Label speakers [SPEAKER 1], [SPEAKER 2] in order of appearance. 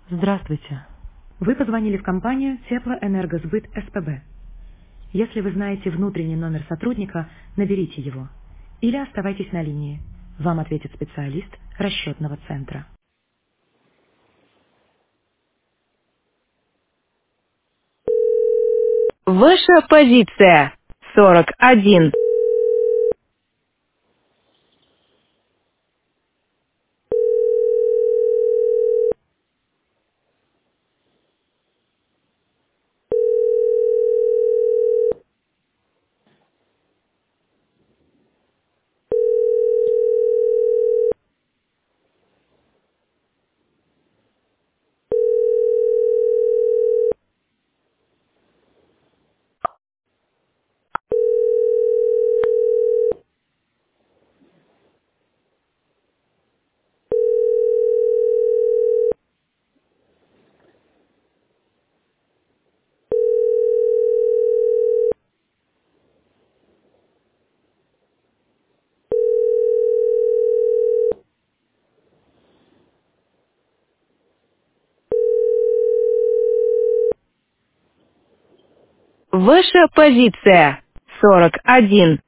[SPEAKER 1] Здравствуйте. Вы позвонили в компанию Теплоэнергосбыт СПБ. Если вы знаете внутренний номер сотрудника, наберите его. Или оставайтесь на линии. Вам ответит специалист расчетного центра.
[SPEAKER 2] Ваша позиция 41. Ваша позиция 41.